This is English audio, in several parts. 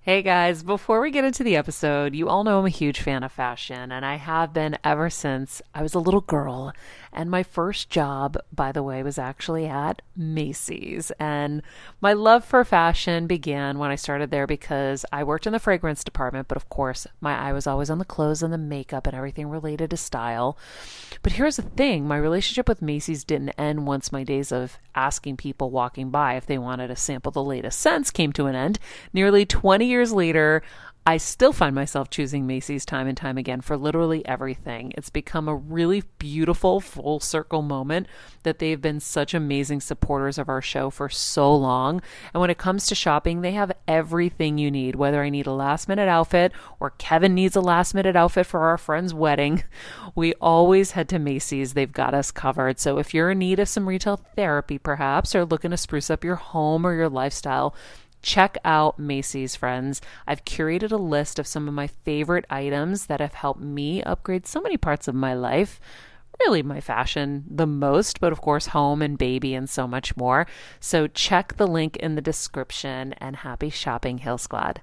Hey guys, before we get into the episode, you all know I'm a huge fan of fashion, and I have been ever since I was a little girl. And my first job, by the way, was actually at Macy's. And my love for fashion began when I started there because I worked in the fragrance department, but of course, my eye was always on the clothes and the makeup and everything related to style. But here's the thing, my relationship with Macy's didn't end once my days of asking people walking by if they wanted to sample the latest scents came to an end. Nearly 20 years later, I still find myself choosing Macy's time and time again for literally everything. It's become a really beautiful full circle moment that they've been such amazing supporters of our show for so long. And when it comes to shopping, they have everything you need, whether I need a last minute outfit or Kevin needs a last minute outfit for our friend's wedding. We always head to Macy's. They've got us covered. So if you're in need of some retail therapy, perhaps, or looking to spruce up your home or your lifestyle, check out Macy's, friends. I've curated a list of some of my favorite items that have helped me upgrade so many parts of my life. Really my fashion the most, but of course home and baby and so much more. So check the link in the description and happy shopping, Hill Squad.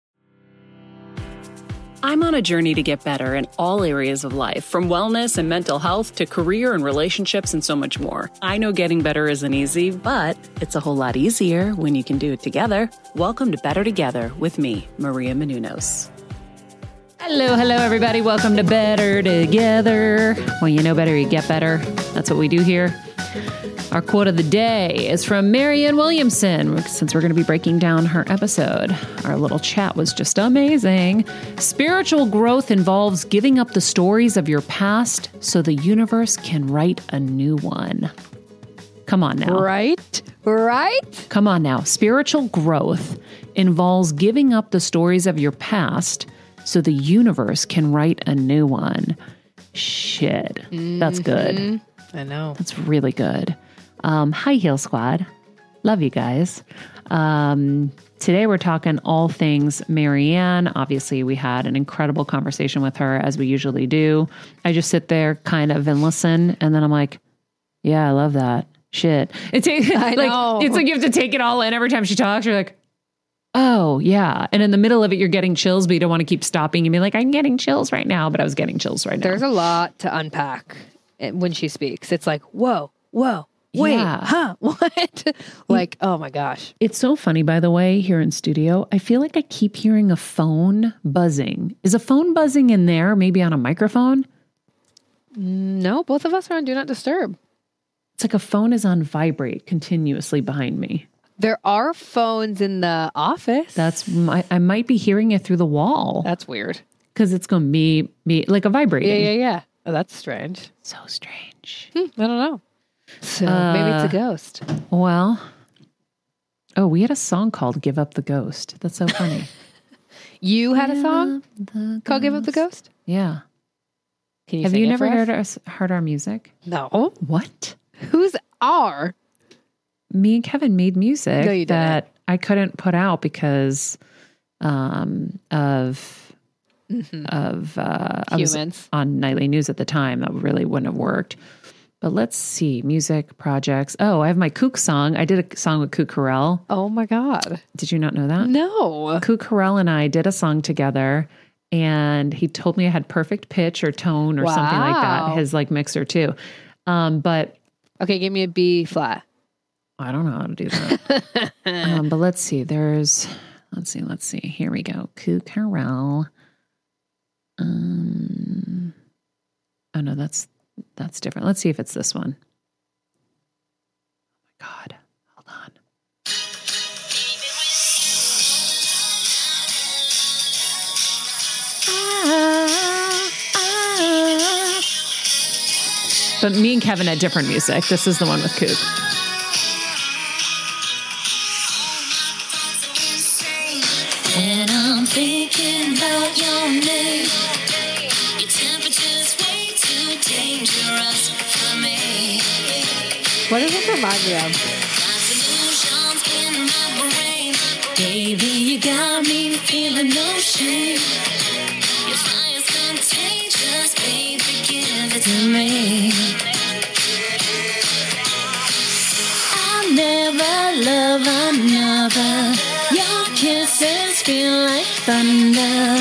I'm on a journey to get better in all areas of life, from wellness and mental health to career and relationships and so much more. I know getting better isn't easy, but it's a whole lot easier when you can do it together. Welcome to Better Together with me, Maria Menounos. Hello, everybody. Welcome to Better Together. When you know better, you get better. That's what we do here. Our quote of the day is from Marianne Williamson, since we're going to be breaking down her episode. Our little chat was just amazing. Spiritual growth involves giving up the stories of your past so the universe can write a new one. Come on now. Right? Come on now. Spiritual growth involves giving up the stories of your past so the universe can write a new one. Shit. That's good. I know. That's really good. Hi, Heal Squad. Love you guys. Today we're talking all things Marianne. Obviously, we had an incredible conversation with her, as we usually do. I just sit there kind of and listen, and then I'm like, yeah, I love that. Shit. It's like you have to take it all in every time she talks. You're like, oh, yeah. And in the middle of it, you're getting chills, but you don't want to keep stopping and be like, I'm getting chills right now, but I was getting chills right now. There's a lot to unpack when she speaks. It's like, whoa, wait, yeah. what? Like, oh my gosh. It's so funny, by the way, here in studio. I feel like I keep hearing a phone buzzing. Is a phone buzzing in there, maybe on a microphone? No, both of us are on Do Not Disturb. It's like a phone is on vibrate continuously behind me. There are phones in the office. I might be hearing it through the wall. That's weird. Because it's going to be like a vibrating. Yeah. Oh, that's strange. So strange. I don't know. So maybe it's a ghost. Well, we had a song called Give Up the Ghost. That's so funny. You had a song called Give Up the Ghost? Yeah. Can you Have sing you it never for us? heard our music? No. What? Who's our? Me and Kevin made music No, you that I couldn't put out because of I was Humans. on nightly news at the time. That really wouldn't have worked. But let's see, music projects. Oh, I have my Kook song. I did a song with Kook Harrell. Oh my God. Did you not know that? No. Kook Harrell and I did a song together, and he told me I had perfect pitch or tone or something like that. His like mixer too. But okay, give me a B flat. I don't know how to do that. But let's see. Let's see. Here we go. Kook Harrell. Oh no, that's different. Let's see if it's this one. Oh my God. Hold on. But me and Kevin had different music. This is the one with Kook. When I'm thinking about your name, your temperature's way too dangerous for me. What does it remind me of? Got illusions in my brain. Baby, you got me feeling no shame. Your fire's contagious, baby, give it to me. I'll never love another. You're kisses feel like thunder.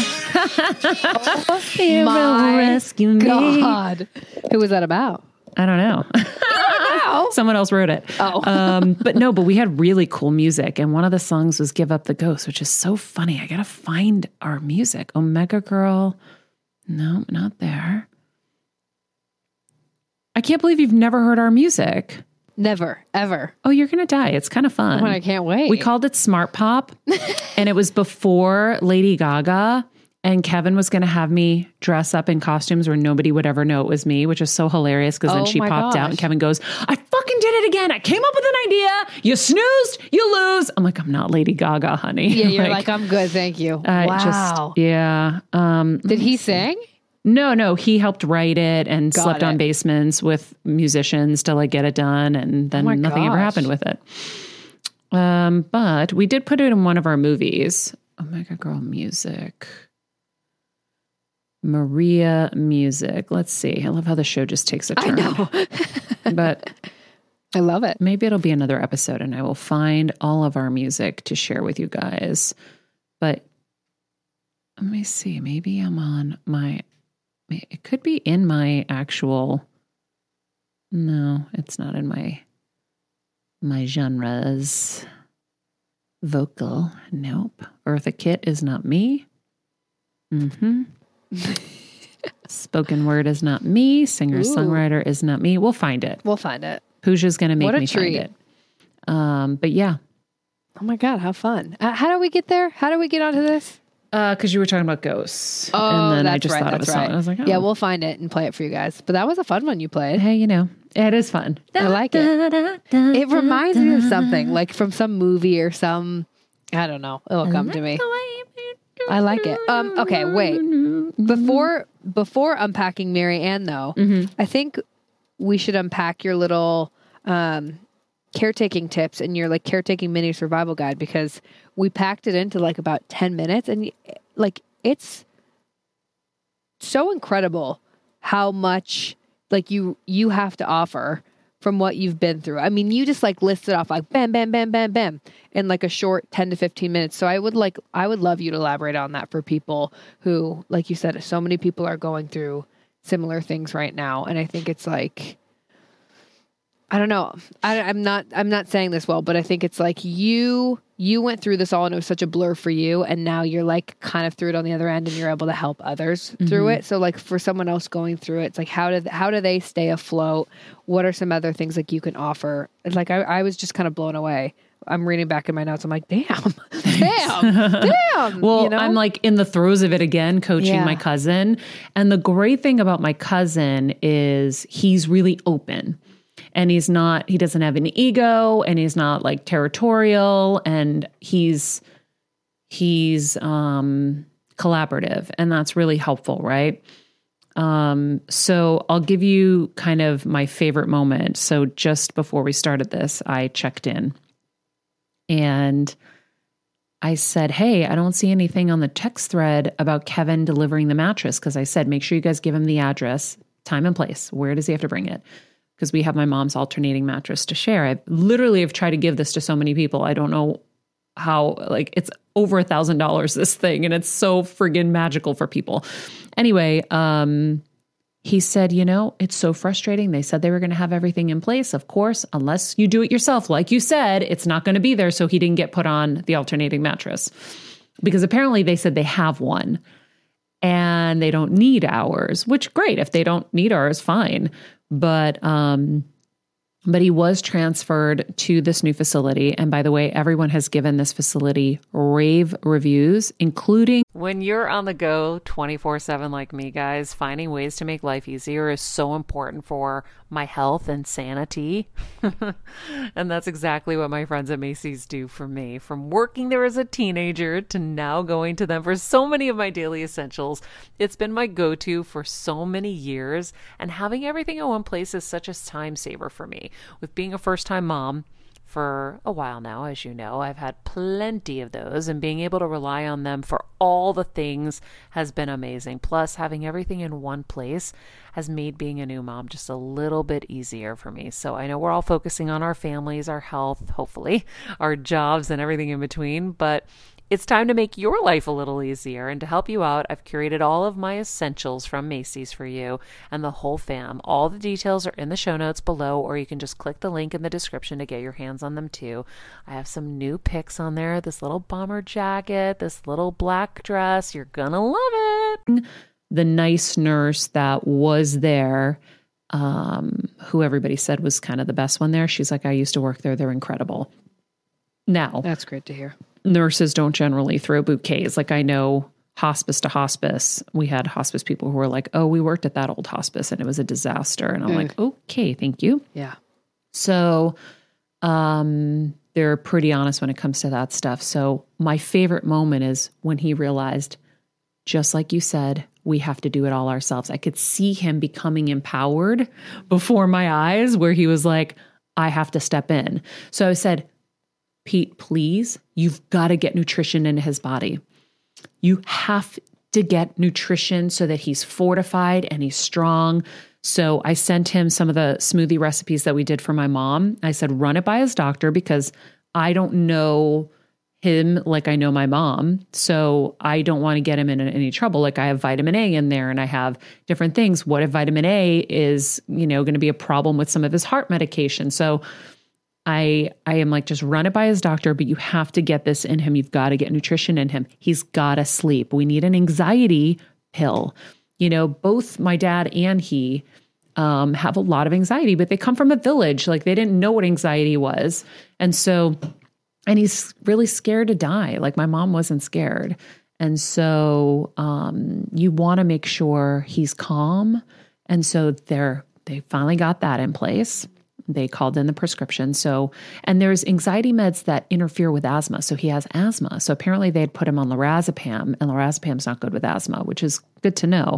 My rescue me. God. Who was that about? I don't know. Someone else wrote it. But we had really cool music. And one of the songs was Give Up the Ghost, which is so funny. I got to find our music. Omega Girl. No, not there. I can't believe you've never heard our music. Never, ever. Oh, you're going to die. It's kind of fun. Oh, I can't wait. We called it Smart Pop. And it was before Lady Gaga. And Kevin was going to have me dress up in costumes where nobody would ever know it was me, which is so hilarious because then she popped out and Kevin goes, I fucking did it again. I came up with an idea. You snoozed, you lose. I'm like, I'm not Lady Gaga, honey. Yeah, you're like I'm good. Thank you. Wow. Did he sing? No. He helped write it and Got slept on it. basements with musicians to like get it done. And then nothing ever happened with it. But we did put it in one of our movies. Omega Girl music. Maria music. Let's see. I love how the show just takes a turn. I know. But I love it. maybe it'll be another episode and I will find all of our music to share with you guys. But let me see. Maybe I'm on it could be in my actual, no, it's not in my genres. Vocal. Nope. Eartha Kitt is not me. Spoken word is not me. Singer-songwriter is not me. We'll find it. We'll find it. Pooja's going to make What a me treat. find it. But yeah. Oh my God, how fun. How do we get there? How do we get onto this? Because you were talking about ghosts. Oh, and then that's I just right. thought it was something. I was like, oh. Yeah, we'll find it and play it for you guys. But that was a fun one you played. Hey, it is fun. I like it. It reminds me of something, like from some movie or some, I don't know. It'll come to me. I like it. Okay, wait. Before unpacking Mary Ann, though, I think we should unpack your little caretaking tips and your like caretaking mini survival guide, because we packed it into like about 10 minutes, and like it's so incredible how much like you have to offer from what you've been through. I mean, you just like listed off like bam, bam, bam, bam, bam in like a short 10 to 15 minutes. So I would love you to elaborate on that for people who, like you said, so many people are going through similar things right now. And I think it's like, I don't know. I'm not saying this well, but I think it's like you went through this all and it was such a blur for you. And now you're like kind of through it on the other end and you're able to help others through it. So like for someone else going through it, it's like, how do they stay afloat? What are some other things like you can offer? It's like, I was just kind of blown away. I'm reading back in my notes. I'm like, damn. Well, I'm like in the throes of it again, coaching my cousin. And the great thing about my cousin is he's really open. And he doesn't have an ego, and he's not like territorial, and he's collaborative, and that's really helpful, right? So I'll give you kind of my favorite moment. So just before we started this, I checked in and I said, hey, I don't see anything on the text thread about Kevin delivering the mattress. Cause I said, make sure you guys give him the address, time and place. Where does he have to bring it? Because we have my mom's alternating mattress to share. I literally have tried to give this to so many people. I don't know how, like, it's over $1,000, this thing, and it's so friggin' magical for people. Anyway, he said, it's so frustrating. They said they were going to have everything in place. Of course, unless you do it yourself, like you said, it's not going to be there. So he didn't get put on the alternating mattress because apparently they said they have one and they don't need ours, which great. If they don't need ours, fine. But he was transferred to this new facility. And by the way, everyone has given this facility rave reviews, including when you're on the go 24/7 like me, guys, finding ways to make life easier is so important for my health and sanity. And that's exactly what my friends at Macy's do for me. From working there as a teenager to now going to them for so many of my daily essentials, it's been my go-to for so many years. And having everything in one place is such a time saver for me. With being a first-time mom for a while now, as you know, I've had plenty of those, and being able to rely on them for all the things has been amazing. Plus, having everything in one place has made being a new mom just a little bit easier for me. So I know we're all focusing on our families, our health, hopefully, our jobs and everything in between, but It's time to make your life a little easier, and to help you out, I've curated all of my essentials from Macy's for you and the whole fam. All the details are in the show notes below, or you can just click the link in the description to get your hands on them too. I have some new picks on there, this little bomber jacket, this little black dress. You're gonna love it. The nice nurse that was there, who everybody said was kind of the best one there, she's like, I used to work there. They're incredible. Now, that's great to hear. Nurses don't generally throw bouquets. Like I know hospice to hospice, we had hospice people who were like, oh, we worked at that old hospice and it was a disaster. And I'm like, okay, thank you. Yeah. So they're pretty honest when it comes to that stuff. So my favorite moment is when he realized, just like you said, we have to do it all ourselves. I could see him becoming empowered before my eyes, where he was like, I have to step in. So I said, Pete, please, you've got to get nutrition into his body. You have to get nutrition so that he's fortified and he's strong. So I sent him some of the smoothie recipes that we did for my mom. I said, run it by his doctor, because I don't know him like I know my mom. So I don't want to get him in any trouble. Like I have vitamin A in there and I have different things. What if vitamin A is, going to be a problem with some of his heart medication? So I am like, just run it by his doctor, but you have to get this in him. You've got to get nutrition in him. He's got to sleep. We need an anxiety pill. Both my dad and he have a lot of anxiety, but they come from a village. Like they didn't know what anxiety was. And he's really scared to die. Like my mom wasn't scared. And so you want to make sure he's calm. And so they finally got that in place. They called in the prescription. And there's anxiety meds that interfere with asthma. So he has asthma. So apparently they had put him on lorazepam, and lorazepam's not good with asthma, which is good to know.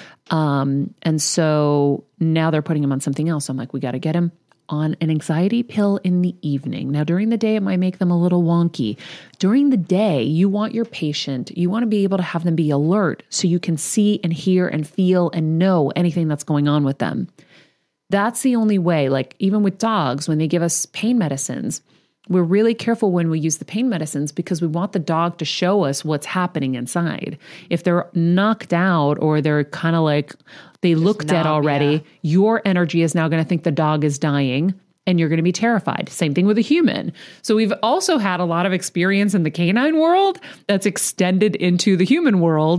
And so now they're putting him on something else. I'm like, we got to get him on an anxiety pill in the evening. Now, during the day, it might make them a little wonky. During the day, you want your patient, you want to be able to have them be alert so you can see and hear and feel and know anything that's going on with them. That's the only way. Like even with dogs, when they give us pain medicines, we're really careful when we use the pain medicines, because we want the dog to show us what's happening inside. If they're knocked out or they're kind of like, they look dead already, your energy is now going to think the dog is dying and you're going to be terrified. Same thing with a human. So we've also had a lot of experience in the canine world that's extended into the human world,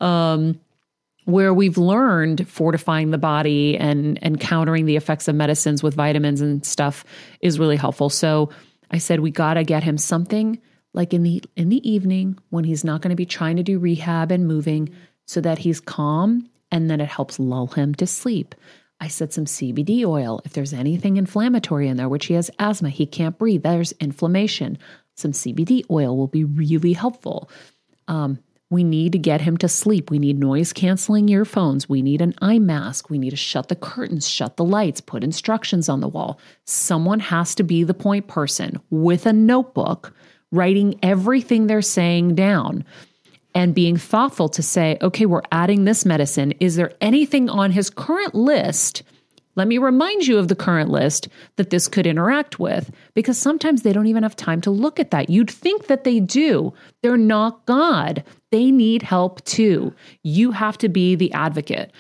where we've learned fortifying the body and countering the effects of medicines with vitamins and stuff is really helpful. So I said, we got to get him something like in the evening when he's not going to be trying to do rehab and moving, so that he's calm, and then it helps lull him to sleep. I said some CBD oil. If there's anything inflammatory in there, which he has asthma, he can't breathe, there's inflammation. Some CBD oil will be really helpful. We need to get him to sleep. We need noise canceling earphones. We need an eye mask. We need to shut the curtains, shut the lights, put instructions on the wall. Someone has to be the point person with a notebook, writing everything they're saying down and being thoughtful to say, okay, we're adding this medicine. Is there anything on his current list? Let me remind you of the current list that this could interact with, because sometimes they don't even have time to look at that. You'd think that they do. They're not God. They need help too. You have to be the advocate.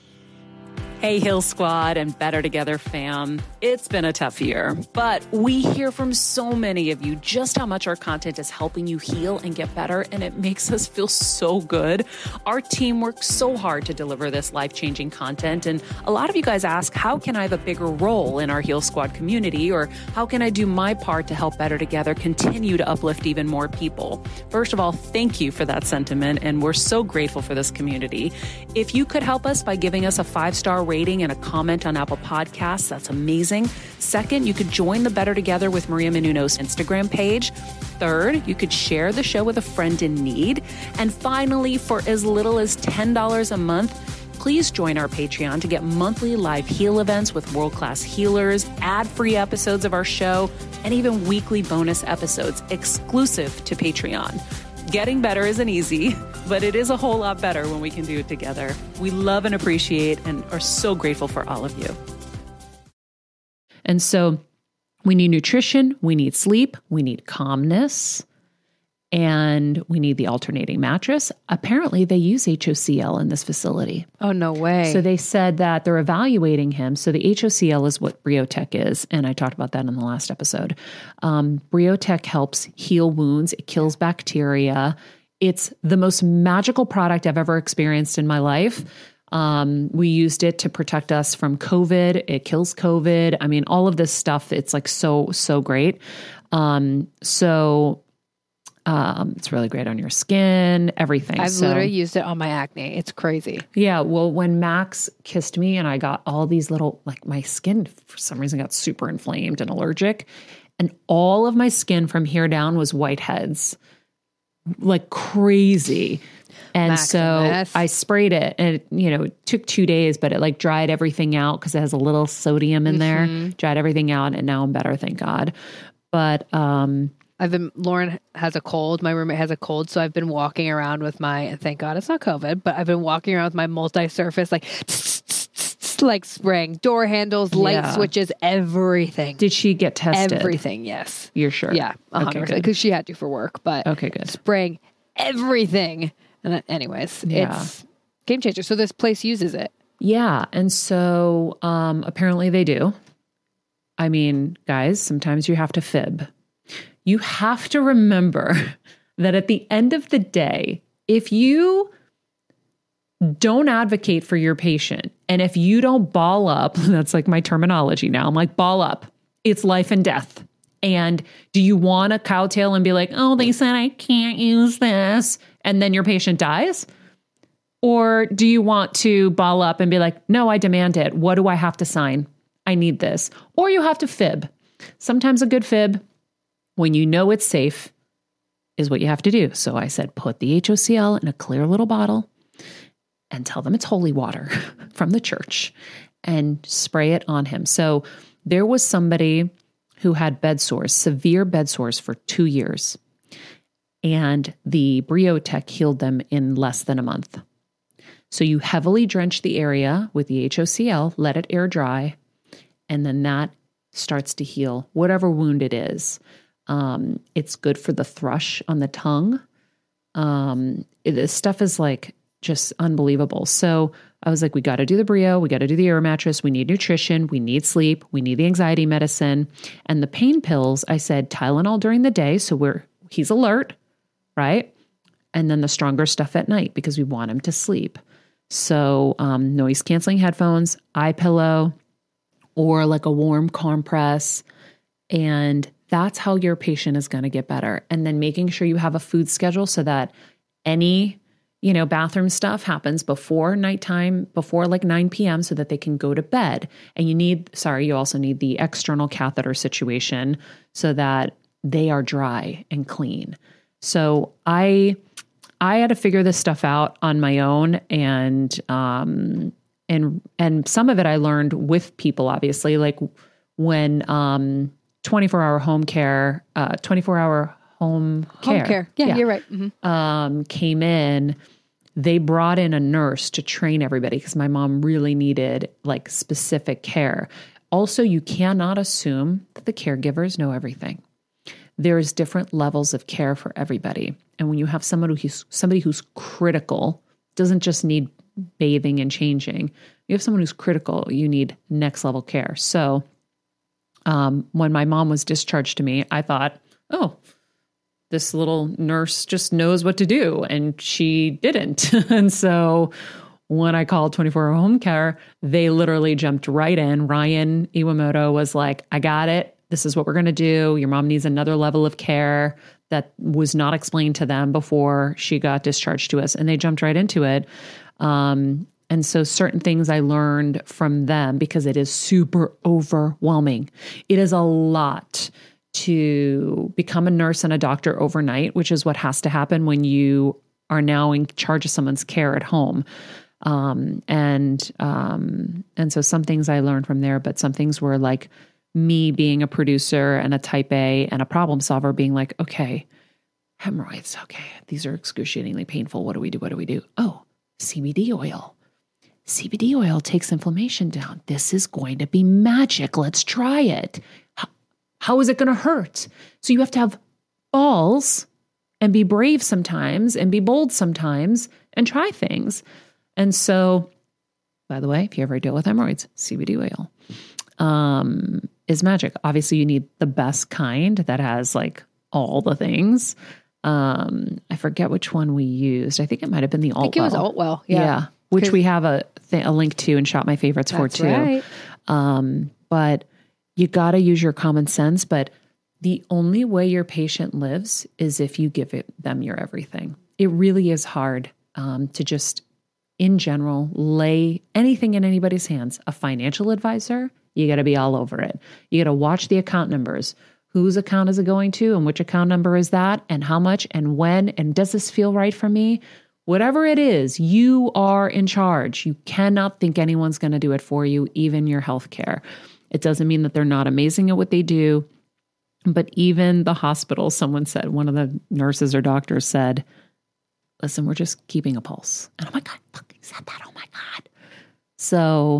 Hey, Hill Squad and Better Together fam. It's been a tough year, but we hear from so many of you just how much our content is helping you heal and get better, and it makes us feel so good. Our team works so hard to deliver this life-changing content, and a lot of you guys ask, how can I have a bigger role in our Heal Squad community, or how can I do my part to help Better Together continue to uplift even more people? First of all, thank you for that sentiment, and we're so grateful for this community. If you could help us by giving us a 5-star rating and a comment on Apple Podcasts, that's amazing. Second, you could join the Better Together with Maria Menounos Instagram page. Third, you could share the show with a friend in need. And finally, for as little as $10 a month, please join our Patreon to get monthly live heal events with world-class healers, ad-free episodes of our show, and even weekly bonus episodes exclusive to Patreon. Getting better isn't easy, but it is a whole lot better when we can do it together. We love and appreciate and are so grateful for all of you. And so we need nutrition, we need sleep, we need calmness, and we need the alternating mattress. Apparently they use HOCL in this facility. Oh, no way. So they said that they're evaluating him. So the HOCL is what Briotech is. And I talked about that in the last episode. Briotech helps heal wounds. It kills bacteria. It's the most magical product I've ever experienced in my life. We used it to protect us from COVID. It kills COVID. I mean, all of this stuff, it's like so great. It's really great on your skin, everything. I've literally used it on my acne. It's crazy. Yeah. Well, when Max kissed me and I got all these little, like my skin for some reason got super inflamed and allergic, and all of my skin from here down was whiteheads, like crazy. And Maximus. so I sprayed it, and it took 2 days, but it like dried everything out because it has a little sodium in there, dried everything out. And now I'm better. Thank God. But, Lauren has a cold. My roommate has a cold. So I've been walking around with and thank God it's not COVID, but I've been walking around with my multi-surface, like spraying door handles, light switches, everything. Did she get tested? Everything. Yes. You're sure? Yeah. 100%. Because she had to for work, but okay, good. Spraying everything. And anyways, it's game changer. So this place uses it. Yeah. And so, apparently they do. I mean, guys, sometimes you have to fib. You have to remember that at the end of the day, if you don't advocate for your patient, and if you don't ball up, that's like my terminology now. I'm like, ball up. It's life and death. And do you want to cowtail and be like, oh, they said I can't use this, and then your patient dies? Or do you want to ball up and be like, no, I demand it. What do I have to sign? I need this. Or you have to fib. Sometimes a good fib, when you know it's safe, is what you have to do. So I said, put the HOCL in a clear little bottle and tell them it's holy water from the church and spray it on him. So there was somebody who had bed sores, severe bed sores for 2 years. And the Briotech healed them in less than a month. So you heavily drench the area with the HOCL, let it air dry, and then that starts to heal whatever wound it is. It's good for the thrush on the tongue. This stuff is like just unbelievable. So I was like, we got to do the Brio. We got to do the air mattress. We need nutrition. We need sleep. We need the anxiety medicine. And the pain pills, I said Tylenol during the day. So he's alert, right? And then the stronger stuff at night because we want him to sleep. So noise canceling headphones, eye pillow, or like a warm compress. And that's how your patient is going to get better. And then making sure you have a food schedule so that any, bathroom stuff happens before nighttime, before like 9 p.m. so that they can go to bed. And you also need the external catheter situation so that they are dry and clean. So I had to figure this stuff out on my own, and some of it I learned with people, obviously, like when 24-hour home care, 24-hour home care. Yeah, you're right. Mm-hmm. Came in, they brought in a nurse to train everybody because my mom really needed like specific care. Also, you cannot assume that the caregivers know everything. There's different levels of care for everybody. And when you have somebody who's critical, doesn't just need bathing and changing. You have someone who's critical, you need next level care. So when my mom was discharged to me, I thought, oh, this little nurse just knows what to do. And she didn't. And so when I called 24-hour home care, they literally jumped right in. Ryan Iwamoto was like, I got it. This is what we're going to do. Your mom needs another level of care that was not explained to them before she got discharged to us. And they jumped right into it. And so certain things I learned from them because it is super overwhelming. It is a lot to become a nurse and a doctor overnight, which is what has to happen when you are now in charge of someone's care at home. And so some things I learned from there, but some things were like me being a producer and a type A and a problem solver being like, okay, hemorrhoids. Okay. These are excruciatingly painful. What do we do? What do we do? Oh, CBD oil. CBD oil takes inflammation down. This is going to be magic. Let's try it. How is it going to hurt? So you have to have balls and be brave sometimes and be bold sometimes and try things. And so, by the way, if you ever deal with hemorrhoids, CBD oil is magic. Obviously, you need the best kind that has like all the things. I forget which one we used. I think it might have been the Altwell. I think it was Altwell. Yeah. Which we have a link to and Shop My Favorites for too. Right. But you got to use your common sense. But the only way your patient lives is if you give them your everything. It really is hard to just, in general, lay anything in anybody's hands. A financial advisor, you got to be all over it. You got to watch the account numbers. Whose account is it going to and which account number is that and how much and when and does this feel right for me? Whatever it is, you are in charge. You cannot think anyone's going to do it for you, even your healthcare. It doesn't mean that they're not amazing at what they do. But even the hospital, someone said, one of the nurses or doctors said, listen, we're just keeping a pulse. And I'm like, I fucking said that. Oh my God. So,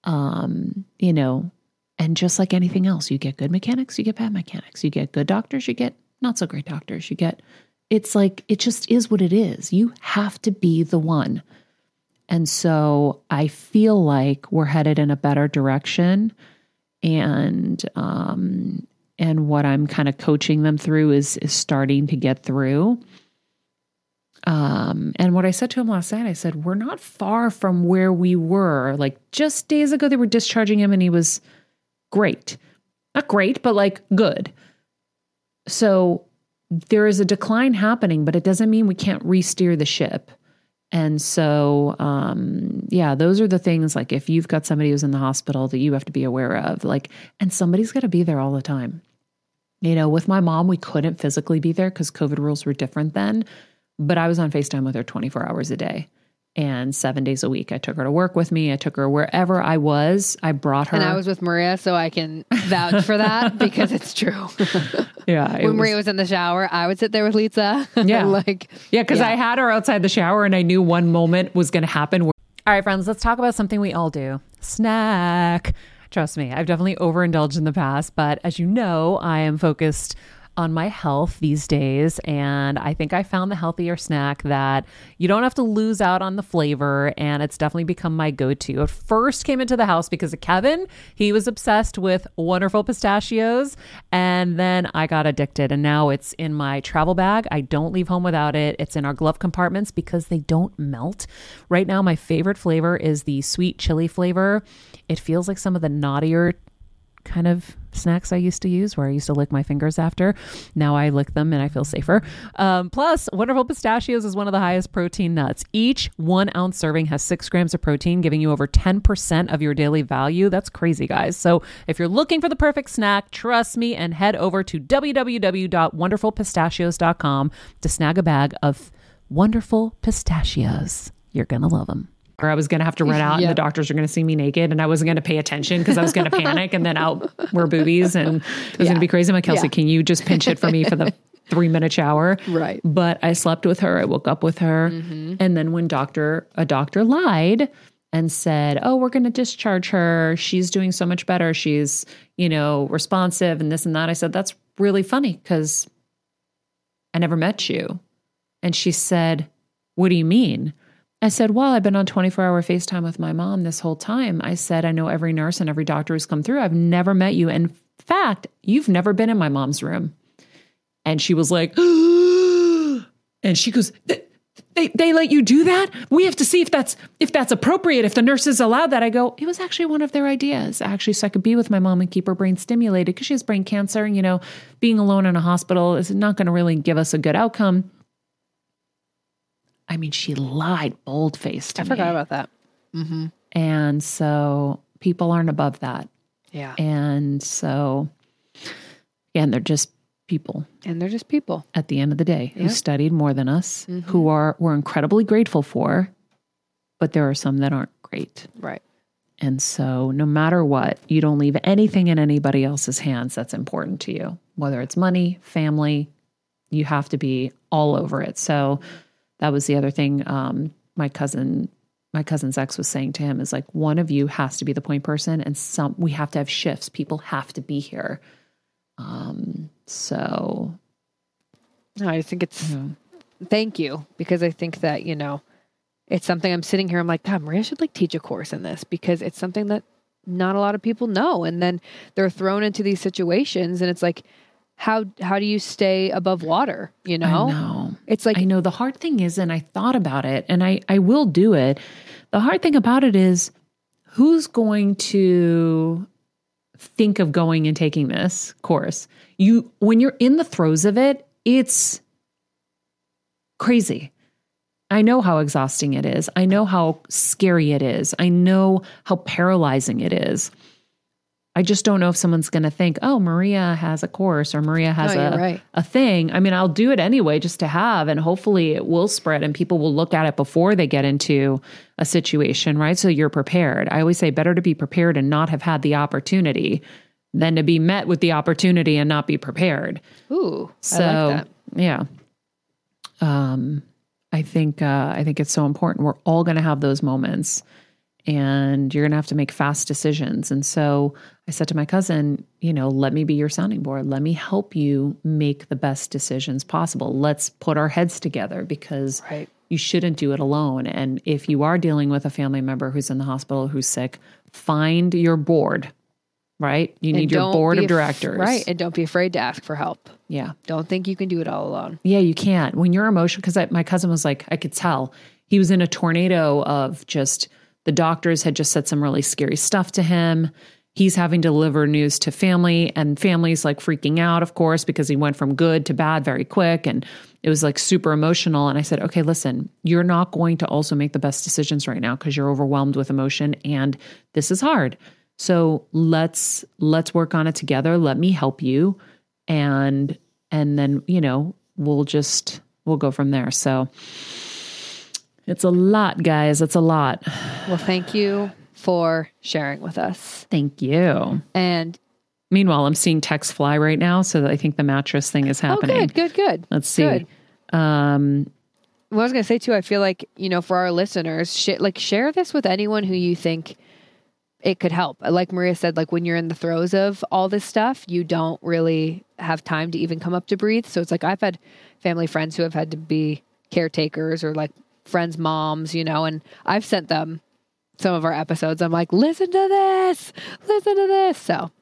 and just like anything else, you get good mechanics, you get bad mechanics, you get good doctors, you get not so great doctors, it's like, it just is what it is. You have to be the one. And so I feel like we're headed in a better direction. And what I'm kind of coaching them through is starting to get through. And what I said to him last night, I said, we're not far from where we were. Like just days ago, they were discharging him and he was great. Not great, but like good. So there is a decline happening, but it doesn't mean we can't re-steer the ship. And so, those are the things like if you've got somebody who's in the hospital that you have to be aware of, like, and somebody's got to be there all the time. With my mom, we couldn't physically be there because COVID rules were different then, but I was on FaceTime with her 24 hours a day. And 7 days a week. I took her to work with me. I took her wherever I was. I brought her. And I was with Maria, so I can vouch for that because it's true. Yeah. When Maria was in the shower, I would sit there with Lisa. Yeah. Because I had her outside the shower and I knew one moment was going to happen. All right, friends, let's talk about something we all do. Snack. Trust me, I've definitely overindulged in the past, but as you know, I am focused on my health these days. And I think I found the healthier snack that you don't have to lose out on the flavor. And it's definitely become my go-to. It first came into the house because of Kevin. He was obsessed with Wonderful Pistachios. And then I got addicted. And now it's in my travel bag. I don't leave home without it. It's in our glove compartments because they don't melt. Right now, my favorite flavor is the sweet chili flavor. It feels like some of the naughtier kind of snacks I used to use where I used to lick my fingers after. Now I lick them and I feel safer. Plus, Wonderful Pistachios is one of the highest protein nuts. Each 1 ounce serving has 6 grams of protein, giving you over 10% of your daily value. That's crazy, guys. So if you're looking for the perfect snack, trust me and head over to www.wonderfulpistachios.com to snag a bag of Wonderful Pistachios. You're going to love them. Or I was going to have to run out and the doctors are going to see me naked and I wasn't going to pay attention because I was going to panic and then out were boobies and it was going to be crazy. I'm like, Kelsey, can you just pinch it for me for the 3-minute shower? Right. But I slept with her. I woke up with her. Mm-hmm. And then when a doctor lied and said, oh, we're going to discharge her. She's doing so much better. She's, responsive and this and that. I said, that's really funny because I never met you. And she said, what do you mean? I said, well, I've been on 24-hour FaceTime with my mom this whole time. I said, I know every nurse and every doctor who's come through. I've never met you. In fact, you've never been in my mom's room. And she was like, and she goes, they let you do that? We have to see if that's appropriate, if the nurses allowed that. I go, it was actually one of their ideas, actually, so I could be with my mom and keep her brain stimulated because she has brain cancer. And, being alone in a hospital is not going to really give us a good outcome. I mean, she lied bold-faced to me. I forgot about that. Mm-hmm. And so people aren't above that. Yeah. And so, they're just people. And they're just people. At the end of the day, who studied more than us, who we're incredibly grateful for, but there are some that aren't great. Right. And so no matter what, you don't leave anything in anybody else's hands that's important to you. Whether it's money, family, you have to be all over it. So that was the other thing my cousin's ex was saying to him is like, one of you has to be the point person and we have to have shifts. People have to be here. So No, I think it's, thank you. Because I think that, it's something I'm sitting here. I'm like, God, Maria should like teach a course in this because it's something that not a lot of people know. And then they're thrown into these situations and it's like, how do you stay above water? I know. It's like, I know the hard thing is, and I thought about it and I will do it. The hard thing about it is who's going to think of going and taking this course? When you're in the throes of it, it's crazy. I know how exhausting it is. I know how scary it is. I know how paralyzing it is. I just don't know if someone's going to think, oh, Maria has a course or Maria has a thing. I mean, I'll do it anyway just to have, and hopefully it will spread and people will look at it before they get into a situation, right? So you're prepared. I always say better to be prepared and not have had the opportunity than to be met with the opportunity and not be prepared. Ooh, so, I like that. Yeah. I think it's so important. We're all going to have those moments. And you're going to have to make fast decisions. And so I said to my cousin, let me be your sounding board. Let me help you make the best decisions possible. Let's put our heads together because you shouldn't do it alone. And if you are dealing with a family member who's in the hospital, who's sick, find your board, right? You need your board of directors. Right. And don't be afraid to ask for help. Yeah. Don't think you can do it all alone. Yeah, you can't. When you're emotional, because my cousin was like, I could tell. He was in a tornado of just... The doctors had just said some really scary stuff to him. He's having to deliver news to family and family's like freaking out, of course, because he went from good to bad very quick. And it was like super emotional. And I said, okay, listen, you're not going to also make the best decisions right now because you're overwhelmed with emotion and this is hard. So let's work on it together. Let me help you. And then, we'll go from there. So it's a lot, guys. It's a lot. Well, thank you for sharing with us. Thank you. And meanwhile, I'm seeing texts fly right now, so I think the mattress thing is happening. Oh, good. Let's see. Good. What I was going to say too, I feel like, for our listeners, share this with anyone who you think it could help. Like Maria said, like when you're in the throes of all this stuff, you don't really have time to even come up to breathe. So it's like I've had family friends who have had to be caretakers or like friends' moms, and I've sent them some of our episodes. I'm like, listen to this. So,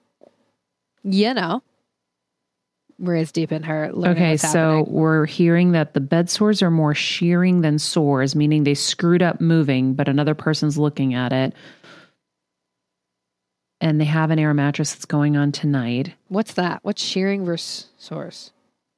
Maria's deep in her learning. Okay, so we're hearing that the bed sores are more shearing than sores, meaning they screwed up moving, but another person's looking at it. And they have an air mattress that's going on tonight. What's that? What's shearing versus sores?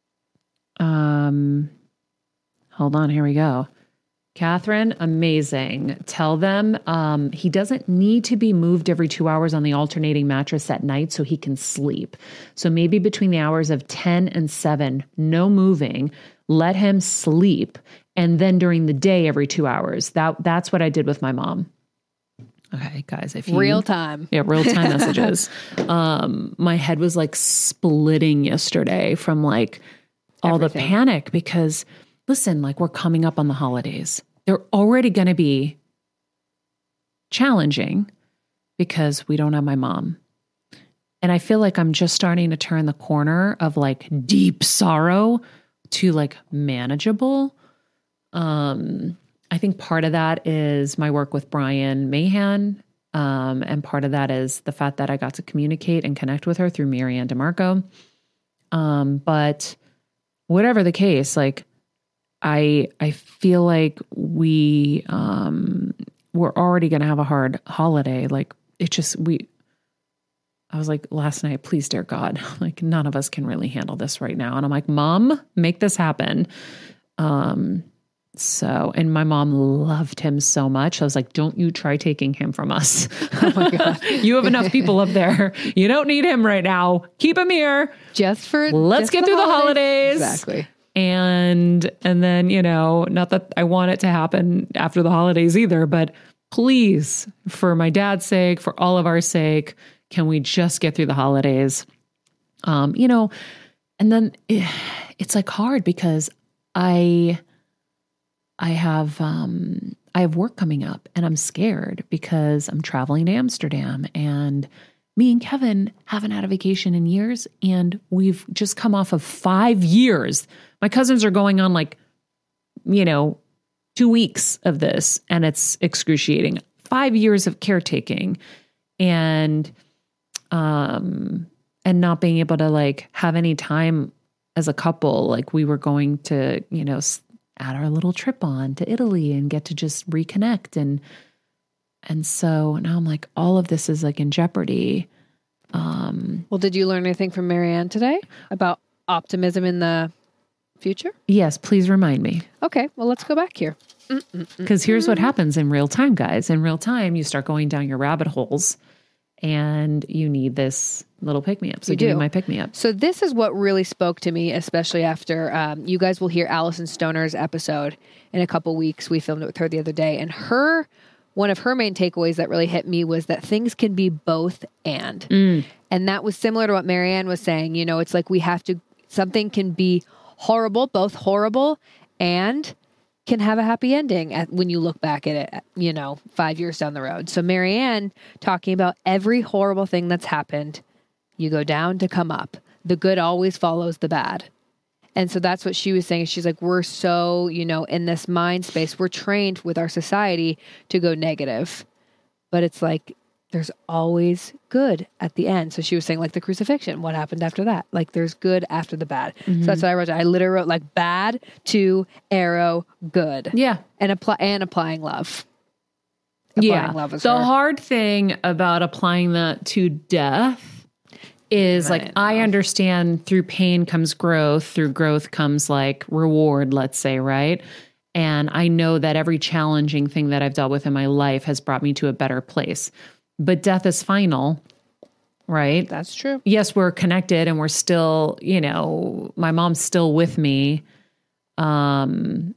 Hold on, here we go. Catherine, amazing. Tell them he doesn't need to be moved every 2 hours on the alternating mattress at night so he can sleep. So maybe between the hours of 10 and 7, no moving, let him sleep. And then during the day, every 2 hours. That's what I did with my mom. Okay, guys, if you... Real time. Yeah, real time messages. My head was like splitting yesterday from like all everything. The panic because... Listen, like we're coming up on the holidays. They're already going to be challenging because we don't have my mom. And I feel like I'm just starting to turn the corner of like deep sorrow to like manageable. I think part of that is my work with Brian Mahan. And part of that is the fact that I got to communicate and connect with her through Marianne DeMarco. But whatever the case, like, I feel like we're already going to have a hard holiday. Like I was like last night, please, dear God, like none of us can really handle this right now. And I'm like, Mom, make this happen. And my mom loved him so much. I was like, don't you try taking him from us. Oh my God. You have enough people up there. You don't need him right now. Keep him here. Let's get through the holidays. Exactly. And then, not that I want it to happen after the holidays either, but please, for my dad's sake, for all of our sake, can we just get through the holidays? And then it's like hard because I have work coming up and I'm scared because I'm traveling to Amsterdam and me and Kevin haven't had a vacation in years, and we've just come off of 5 years. My cousins are going on 2 weeks of this, and it's excruciating. 5 years of caretaking and not being able to have any time as a couple. Like we were going to, add our little trip on to Italy and get to just reconnect. And so now I'm like, all of this is in jeopardy. Well, did you learn anything from Marianne today about optimism in the future? Yes, please remind me. Okay, well, let's go back here. Because here's what happens in real time, guys. In real time, you start going down your rabbit holes and you need this little pick-me-up. So give me my pick-me-up. So this is what really spoke to me, especially after you guys will hear Allison Stoner's episode in a couple weeks. We filmed it with her the other day. And one of her main takeaways that really hit me was that things can be both and. And that was similar to what Marianne was saying. It's like something can be horrible, both horrible and can have a happy ending when you look back at it, 5 years down the road. So Marianne talking about every horrible thing that's happened, you go down to come up. The good always follows the bad. And so that's what she was saying. She's like, we're so, in this mind space, we're trained with our society to go negative, but it's like, there's always good at the end. So she was saying the crucifixion, what happened after that? There's good after the bad. So that's what I wrote. I literally wrote bad to arrow good. Yeah. And applying love. Applying love is the her. hard thing about applying that to death is I understand through pain comes growth, through growth comes reward, let's say, right? And I know that every challenging thing that I've dealt with in my life has brought me to a better place. But death is final, right? That's true. Yes, we're connected and we're still, my mom's still with me. But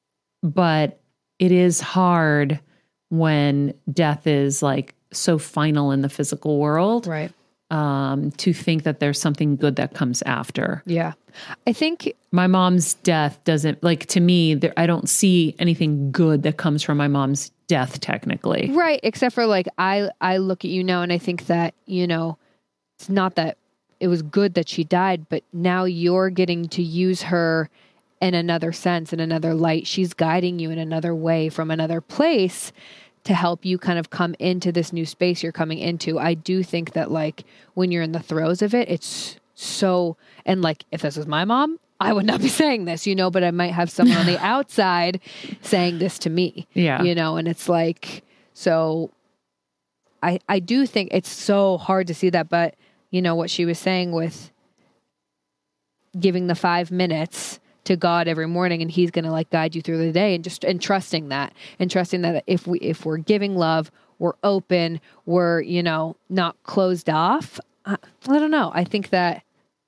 it is hard when death is so final in the physical world. Right. To think that there's something good that comes after. Yeah. I think my mom's death doesn't to me, I don't see anything good that comes from my mom's death technically. Right. Except for I look at you now and I think that, it's not that it was good that she died, but now you're getting to use her in another sense, in another light. She's guiding you in another way from another place to help you kind of come into this new space you're coming into. I do think that when you're in the throes of it, it's so, and if this was my mom, I would not be saying this, but I might have someone on the outside saying this to me, and it's so I do think it's so hard to see that, but what she was saying with giving the 5 minutes to God every morning, and he's going to guide you through the day, and trusting that if we're giving love, we're open, we're, not closed off. I don't know. I think that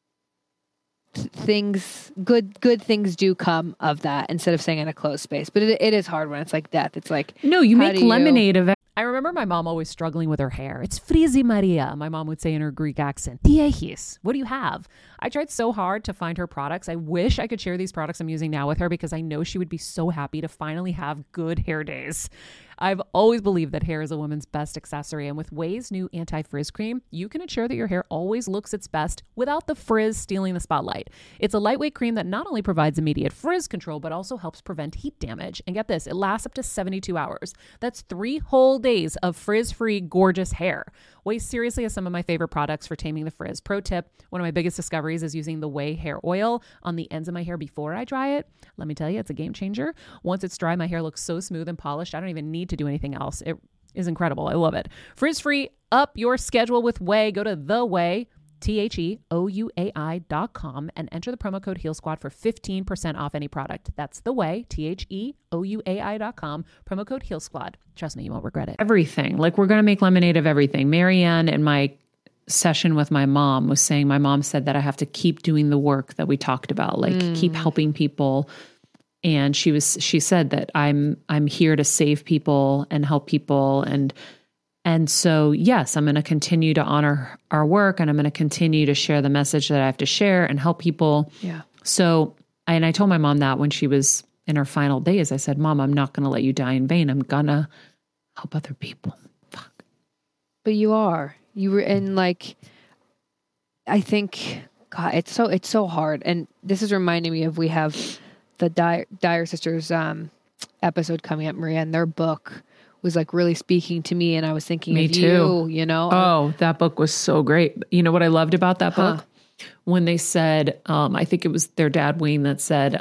good things do come of that instead of saying in a closed space, but it is hard when it's death. It's no, you make lemonade of it. I remember my mom always struggling with her hair. It's frizzy Maria, my mom would say in her Greek accent. Diehis, what do you have? I tried so hard to find her products. I wish I could share these products I'm using now with her because I know she would be so happy to finally have good hair days. I've always believed that hair is a woman's best accessory, and with Ouai's new anti-frizz cream, you can ensure that your hair always looks its best without the frizz stealing the spotlight. It's a lightweight cream that not only provides immediate frizz control, but also helps prevent heat damage. And get this, it lasts up to 72 hours. That's 3 whole days of frizz-free, gorgeous hair. Ouai seriously has some of my favorite products for taming the frizz. Pro tip, one of my biggest discoveries is using the Ouai hair oil on the ends of my hair before I dry it. Let me tell you, it's a game changer. Once it's dry, my hair looks so smooth and polished, I don't even need to do anything else. It is incredible. I love it. Frizz-free, up your schedule with Ouai. Go to the Ouai, TheOuai.com, and enter the promo code HealSquad for 15% off any product. That's the Ouai, TheOuai.com, promo code HealSquad. Trust me, you won't regret it. Everything. We're going to make lemonade of everything. Marianne in my session with my mom was saying, my mom said that I have to keep doing the work that we talked about, keep helping people. And she said that I'm here to save people and help people. And so, yes, I'm going to continue to honor our work, and I'm going to continue to share the message that I have to share and help people. Yeah. So, I told my mom that when she was in her final days, I said, Mom, I'm not going to let you die in vain. I'm going to help other people. Fuck. But you are. You were in like, I think, God, it's so hard. And this is reminding me of, we have the Dyer Sisters episode coming up, Maria, and their book was like really speaking to me. And I was thinking Me of too. you know? Oh, that book was so great. You know what I loved about that book? When they said, I think it was their dad, Wayne, that said,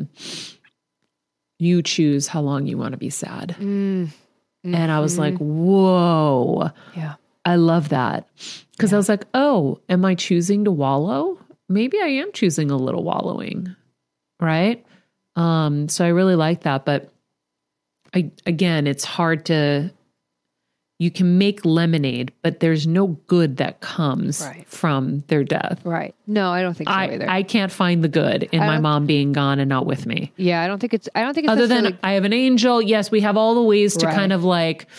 you choose how long you want to be sad. And I was like, whoa. Yeah. I love that. Because I was like, oh, am I choosing to wallow? Maybe I am choosing a little wallowing. Right? So I really like that. But again, it's hard to, you can make lemonade, but there's no good that comes from their death. Right. No, I don't think so either. I can't find the good in my mom being gone and not with me. Yeah, I don't think it's other than I have an angel. Yes, we have all the ways to kind of like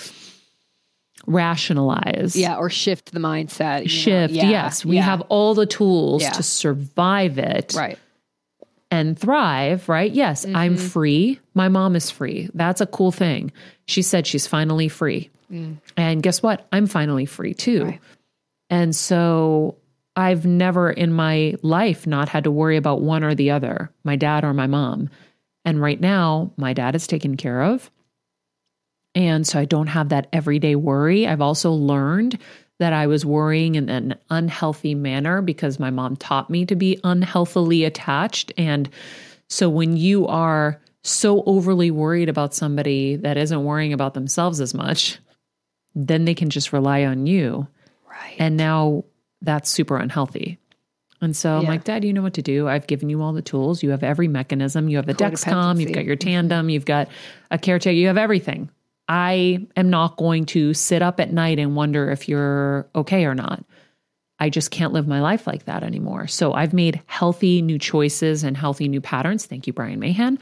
rationalize. Yeah, or shift the mindset. Shift. Yeah, yes, we have all the tools Yeah. to survive it. Right. And thrive, right? Yes, I'm free. My mom is free. That's a cool thing. She said she's finally free. And guess what? I'm finally free too. Right. And so I've never in my life not had to worry about one or the other, my dad or my mom. And right now, my dad is taken care of. And so I don't have that everyday worry. I've also learned that I was worrying in an unhealthy manner because my mom taught me to be unhealthily attached. And so when you are so overly worried about somebody that isn't worrying about themselves as much, then they can just rely on you. Right. And now that's super unhealthy. And so I'm like, Dad, you know what to do. I've given you all the tools. You have every mechanism. You have the Dexcom. You've got your Tandem. You've got a caretaker. You have everything. I am not going to sit up at night and wonder if you're okay or not. I just can't live my life like that anymore. So I've made healthy new choices and healthy new patterns. Thank you, Brian Mahan.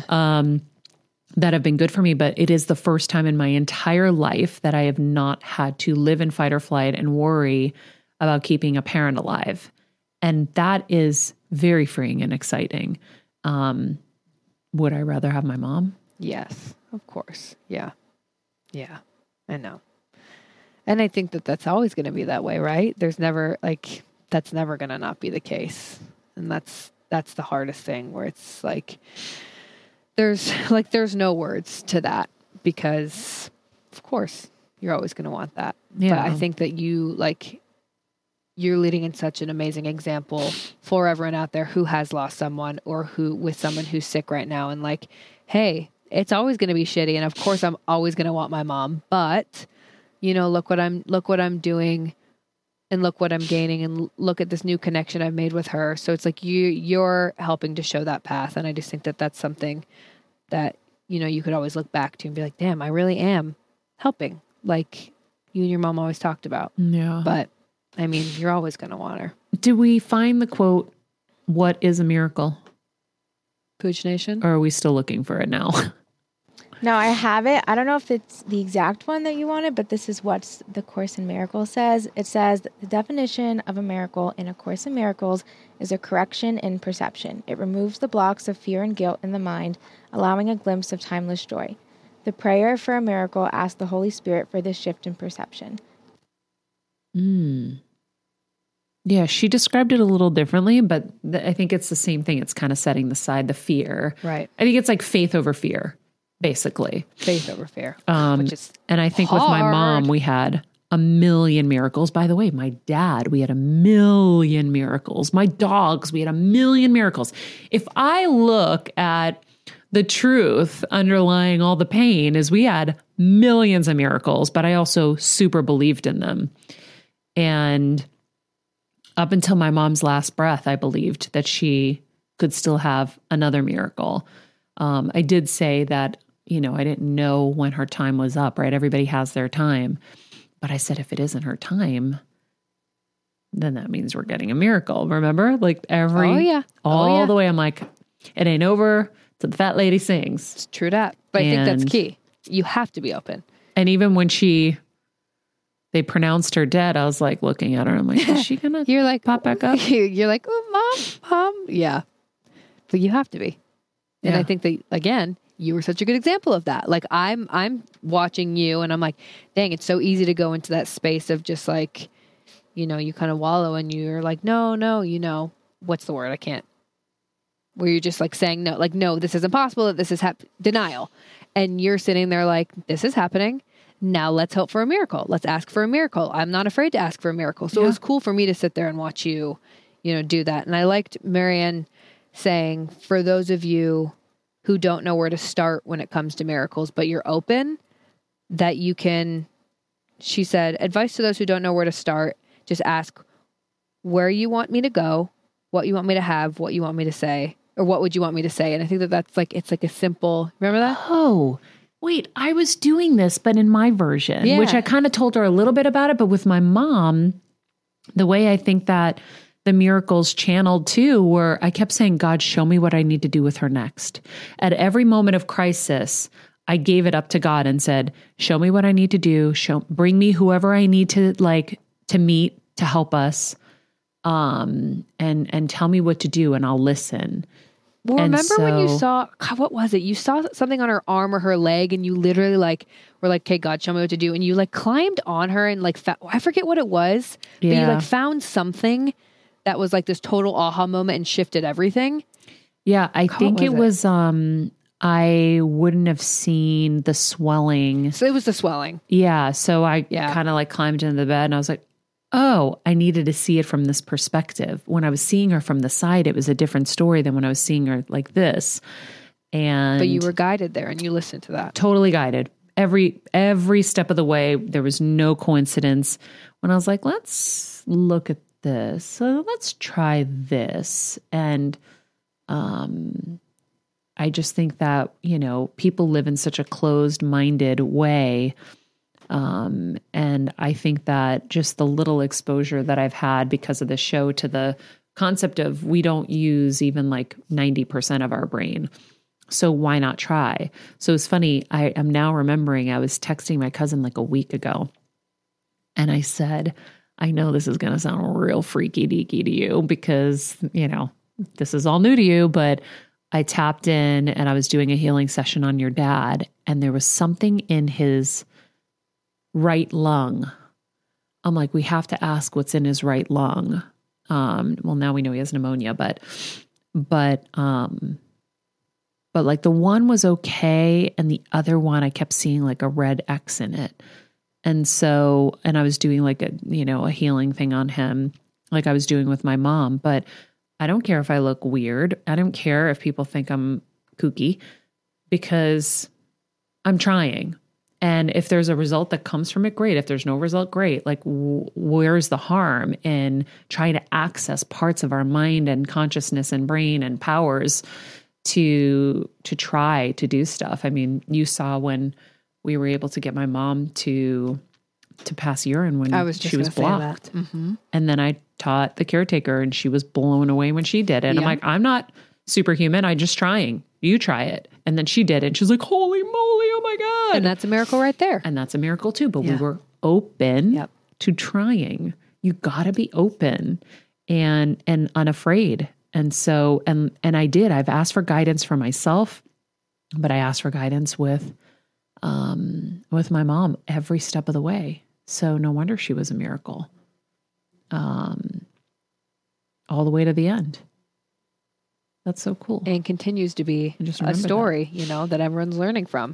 That have been good for me, but it is the first time in my entire life that I have not had to live in fight or flight and worry about keeping a parent alive. And that is very freeing and exciting. Would I rather have my mom? Yes, of course. Yeah. Yeah, I know. And I think that that's always going to be that way, right? There's never like, that's never going to not be the case. And that's the hardest thing, where it's like, there's no words to that, because of course you're always going to want that. Yeah. But I think that you're leading in such an amazing example for everyone out there who has lost someone, or who with someone who's sick right now. And like, hey, it's always going to be shitty. And of course I'm always going to want my mom, but you know, look what I'm doing, and look what I'm gaining, and look at this new connection I've made with her. So it's like you're helping to show that path. And I just think that that's something that, you know, you could always look back to and be like, damn, I really am helping, like you and your mom always talked about. Yeah. But I mean, you're always going to want her. Do we find the quote, what is a miracle? Pooch Nation? Or are we still looking for it now? No, I have it. I don't know if it's the exact one that you wanted, but this is what the Course in Miracles says. It says, the definition of a miracle in A Course in Miracles is a correction in perception. It removes the blocks of fear and guilt in the mind, allowing a glimpse of timeless joy. The prayer for a miracle asks the Holy Spirit for this shift in perception. Yeah, she described it a little differently, but I think it's the same thing. It's kind of setting aside the fear. Right. I think it's like faith over fear, basically. Faith over fear. Which is And I think with my mom, we had a million miracles. By the way, my dad, we had a million miracles. My dogs, we had a million miracles. If I look at the truth underlying all the pain, is we had millions of miracles, but I also super believed in them. And up until my mom's last breath, I believed that she could still have another miracle. I did say that, you know, I didn't know when her time was up, right? Everybody has their time. But I said, if it isn't her time, then that means we're getting a miracle. Remember? Like all the way. I'm like, it ain't over till the fat lady sings. It's true that. But I think that's key. You have to be open. And even when they pronounced her dead, I was like looking at her. I'm like, is she going to pop back up? You're like, oh, mom. Yeah. But you have to be. And I think that, again, you were such a good example of that. Like I'm watching you and I'm like, dang, it's so easy to go into that space of just like, you know, you kind of wallow and you're like, no, you know, what's the word? I can't, where you're just like saying no, like, no, this isn't possible, that this is denial. And you're sitting there like, this is happening. Now let's hope for a miracle. Let's ask for a miracle. I'm not afraid to ask for a miracle. So it was cool for me to sit there and watch you, you know, do that. And I liked Marianne saying, for those of you who don't know where to start when it comes to miracles, but you're open, that you can, she said, advice to those who don't know where to start, just ask where you want me to go, what you want me to have, what you want me to say, or what would you want me to say? And I think that that's like, it's like a simple, remember that? Oh, wait, I was doing this, but in my version, which I kind of told her a little bit about it, but with my mom, the way I think that the miracles channeled too, were I kept saying, God, show me what I need to do with her next. At every moment of crisis, I gave it up to God and said, show me what I need to do. Bring me whoever I need to meet to help us. And tell me what to do and I'll listen. Well, remember when you saw, God, what was it? You saw something on her arm or her leg and you literally like, were like, okay, God, show me what to do. And you like climbed on her and like, I forget what it was, but you like found something that was like this total aha moment and shifted everything. Yeah. I think it was, I wouldn't have seen the swelling. So it was the swelling. Yeah. So I kind of like climbed into the bed and I was like, oh, I needed to see it from this perspective. When I was seeing her from the side, it was a different story than when I was seeing her like this. But you were guided there and you listened to that. Totally guided. Every step of the way, there was no coincidence. When I was like, let's look at this. So let's try this. And I just think that, you know, people live in such a closed-minded way. And I think that just the little exposure that I've had because of the show to the concept of we don't use even like 90% of our brain. So why not try? So it's funny. I am now remembering I was texting my cousin like a week ago and I said, I know this is going to sound real freaky deaky to you because, you know, this is all new to you, but I tapped in and I was doing a healing session on your dad and there was something in his right lung. I'm like, we have to ask what's in his right lung. Well, now we know he has pneumonia, but like the one was okay. And the other one, I kept seeing like a red X in it. And I was doing like a healing thing on him, like I was doing with my mom, but I don't care if I look weird. I don't care if people think I'm kooky because I'm trying. And if there's a result that comes from it, great. If there's no result, great. Like where's the harm in trying to access parts of our mind and consciousness and brain and powers to try to do stuff? I mean, you saw when we were able to get my mom to pass urine when she was blocked. Mm-hmm. And then I taught the caretaker and she was blown away when she did it. I'm like, I'm not superhuman. I'm just trying. You try it. And then she did it. And she's like, holy moly, oh my God. And that's a miracle right there. And that's a miracle too. But we were open to trying. You got to be open and unafraid. And so, and I did. I've asked for guidance for myself, but I asked for guidance with my mom every step of the way. So no wonder she was a miracle. All the way to the end. That's so cool. And continues to be a story, that everyone's learning from.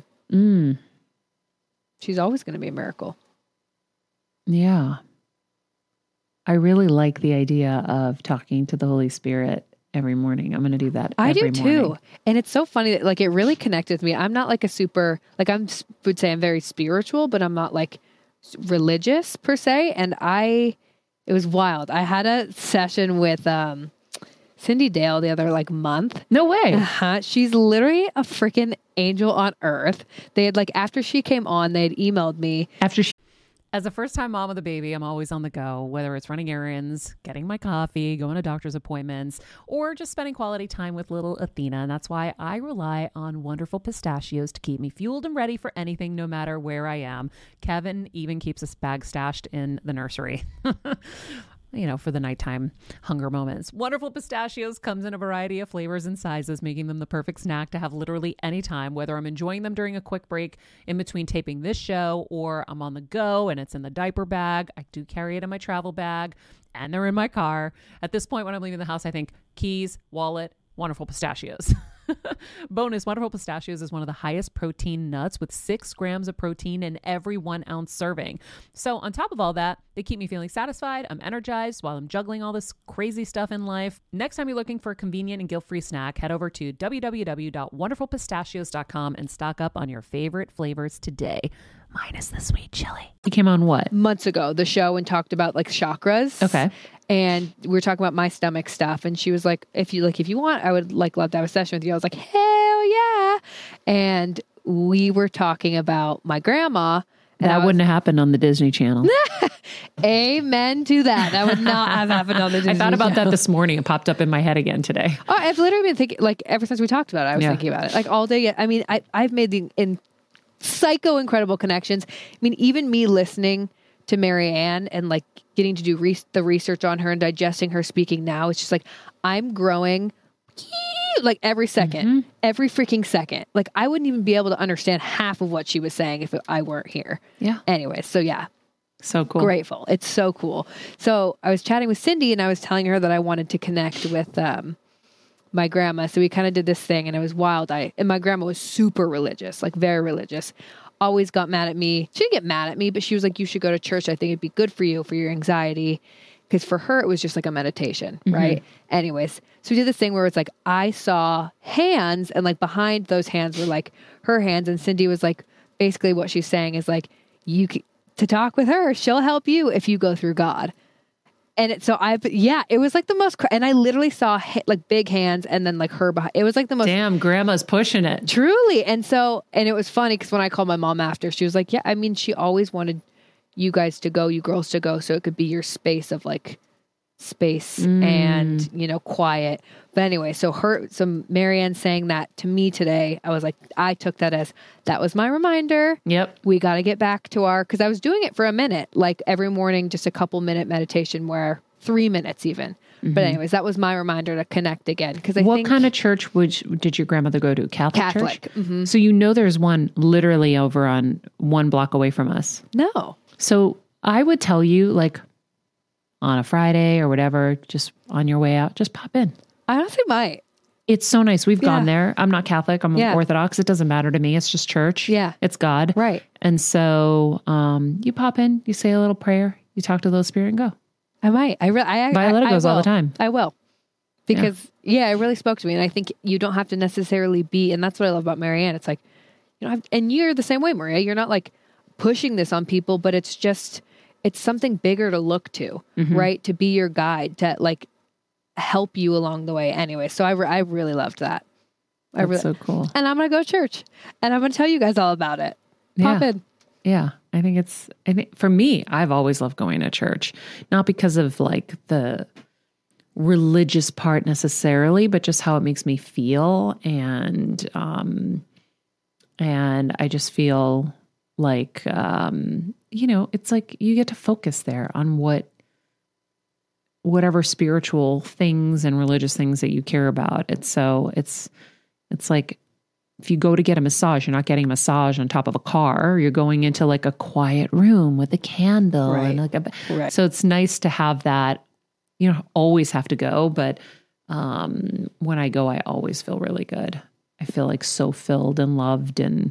She's always going to be a miracle. Yeah. I really like the idea of talking to the Holy Spirit every morning. I'm going to do that every morning. I do too. And it's so funny that it really connected with me. I'm not like a super, would say I'm very spiritual, but I'm not like religious per se. And it was wild. I had a session with, Cindy Dale the other month. No way. She's literally a freaking angel on earth. They had after she came on, they had emailed me. As a first-time mom of the baby, I'm always on the go, whether it's running errands, getting my coffee, going to doctor's appointments, or just spending quality time with little Athena. And that's why I rely on wonderful pistachios to keep me fueled and ready for anything, no matter where I am. Kevin even keeps a bag stashed in the nursery. for the nighttime hunger moments. Wonderful Pistachios comes in a variety of flavors and sizes, making them the perfect snack to have literally any time, whether I'm enjoying them during a quick break in between taping this show or I'm on the go and it's in the diaper bag. I do carry it in my travel bag and they're in my car. At this point, when I'm leaving the house, I think keys, wallet, Wonderful Pistachios. Bonus, Wonderful Pistachios is one of the highest protein nuts with 6 grams of protein in every 1 ounce serving. So on top of all that, they keep me feeling satisfied. I'm energized while I'm juggling all this crazy stuff in life. Next time you're looking for a convenient and guilt-free snack, head over to www.wonderfulpistachios.com and stock up on your favorite flavors today. Minus the sweet chili. You came on what? Months ago, the show, and talked about like chakras. Okay. And we were talking about my stomach stuff. And she was like, if you want, I would love to have a session with you. I was like, hell yeah. And we were talking about my grandma. And that wouldn't have happened on the Disney Channel. Amen to that. That would not have happened on the Disney I thought about Channel. that this morning. It popped up in my head again today. Oh, I've literally been thinking, like, ever since we talked about it, I was thinking about it. Like, all day. I mean, I've made psycho incredible connections. I mean, even me listening to Marianne and like getting to do the research on her and digesting her speaking now, it's just like I'm growing like every second, every freaking second. Like I wouldn't even be able to understand half of what she was saying if I weren't here. Yeah. Anyway, so yeah. So cool. Grateful. It's so cool. So I was chatting with Cindy and I was telling her that I wanted to connect with my grandma. So we kind of did this thing and it was wild. And my grandma was super religious, like very religious. Always got mad at me. She didn't get mad at me, but she was like, you should go to church. I think it'd be good for you, for your anxiety. Because for her, it was just like a meditation, right? Anyways, so we did this thing where it's like, I saw hands and like behind those hands were like her hands. And Cindy was like, basically what she's saying is like, to talk with her, she'll help you if you go through God. And it was like the most, and I literally saw like big hands and then like her behind. It was like the most. Damn, grandma's pushing it. Truly. And it was funny because when I called my mom after, she was like, yeah, I mean, she always wanted you guys to go, you girls to go. So it could be your space of like space and, quiet. But anyway, so Marianne saying that to me today, I was like, I took that as, that was my reminder. Yep. We got to get back to because I was doing it for a minute, like every morning, just a couple minute meditation where 3 minutes even. But anyways, that was my reminder to connect again. Because what kind of church did your grandmother go to? Catholic church? Mm-hmm. So there's one literally over on 1 block away from us. No. So I would tell you like on a Friday or whatever, just on your way out, just pop in. I honestly might. It's so nice. We've gone there. I'm not Catholic. I'm Orthodox. It doesn't matter to me. It's just church. Yeah. It's God. Right. And so you pop in, you say a little prayer, you talk to the Holy Spirit and go. I might. Violetta goes all the time. I will. Because, it really spoke to me. And I think you don't have to necessarily be, and that's what I love about Marianne. It's like, and you're the same way, Maria. You're not like pushing this on people, but it's just, it's something bigger to look to, right? To be your guide, to like help you along the way. Anyway, so I really loved that. That's so cool. And I'm going to go to church and I'm going to tell you guys all about it. Pop in. Yeah. I think for me, I've always loved going to church, not because of like the religious part necessarily, but just how it makes me feel. And I just feel like, it's like you get to focus there on whatever spiritual things and religious things that you care about. It's like if you go to get a massage, you're not getting a massage on top of a car. You're going into like a quiet room with a candle. Right. And like so it's nice to have that. You don't always have to go, but when I go, I always feel really good. I feel like so filled and loved and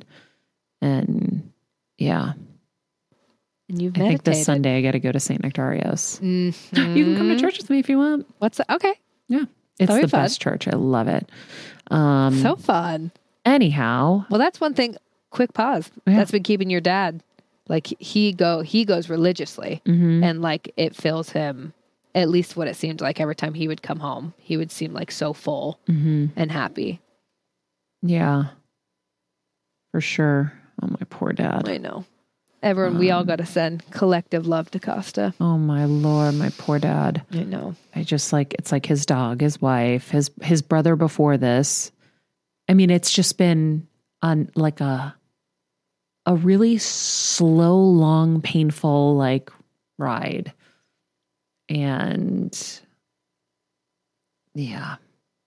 yeah. And you've I meditated. think this Sunday I got to go to St. Nectarios. Mm-hmm. You can come to church with me if you want. What's that? Okay. Yeah. It's That'll be the fun. best church. I love it. So fun. Anyhow. Well, that's one thing. Quick pause. Yeah. That's been keeping your dad. Like he goes religiously and like it fills him, at least what it seemed like every time he would come home, he would seem like so full and happy. Yeah, for sure. Oh, my poor dad. I know. Everyone, we all got to send collective love to Costa. Oh my Lord, my poor dad. I know. I just like, it's like his dog, his wife, his brother before this. I mean, it's just been on like a really slow, long, painful like ride. And yeah.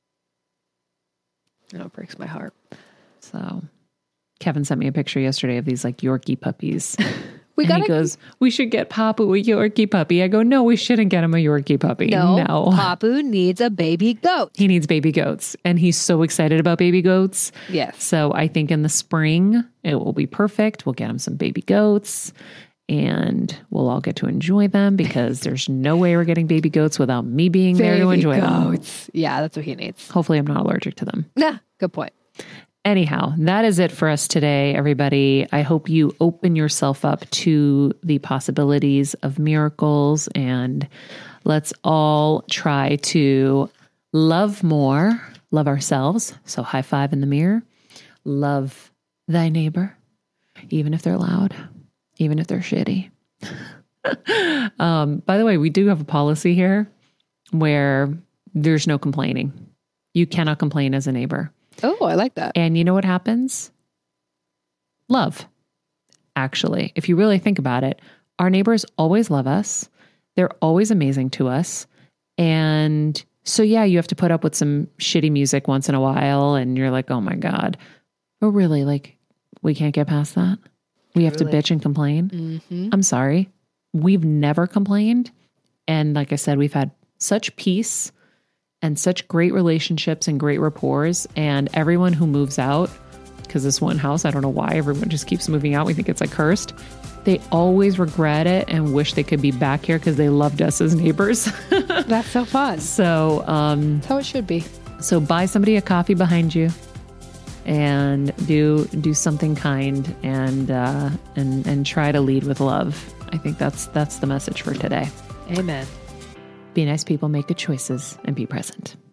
It breaks my heart. So Kevin sent me a picture yesterday of these like Yorkie puppies. He goes, we should get Papu a Yorkie puppy. I go, no, we shouldn't get him a Yorkie puppy. No. Papu needs a baby goat. He needs baby goats. And he's so excited about baby goats. Yes. So I think in the spring, it will be perfect. We'll get him some baby goats and we'll all get to enjoy them because there's no way we're getting baby goats without me being there to enjoy them. Yeah, that's what he needs. Hopefully I'm not allergic to them. Nah, good point. Anyhow, that is it for us today, everybody. I hope you open yourself up to the possibilities of miracles, and let's all try to love more, love ourselves. So high five in the mirror, love thy neighbor, even if they're loud, even if they're shitty. By the way, we do have a policy here where there's no complaining. You cannot complain as a neighbor. Oh, I like that. And you know what happens? Love. Actually, if you really think about it, our neighbors always love us. They're always amazing to us. And so, yeah, you have to put up with some shitty music once in a while. And you're like, oh my God. But really, like, we can't get past that. We have to bitch and complain. Mm-hmm. I'm sorry. We've never complained. And like I said, we've had such peace and such great relationships and great rapports. And everyone who moves out, because this one house, I don't know why everyone just keeps moving out. We think it's like cursed. They always regret it and wish they could be back here because they loved us as neighbors. That's so fun. So, that's how it should be. So buy somebody a coffee behind you and do something kind and try to lead with love. I think that's the message for today. Amen. Be nice people, make good choices, and be present.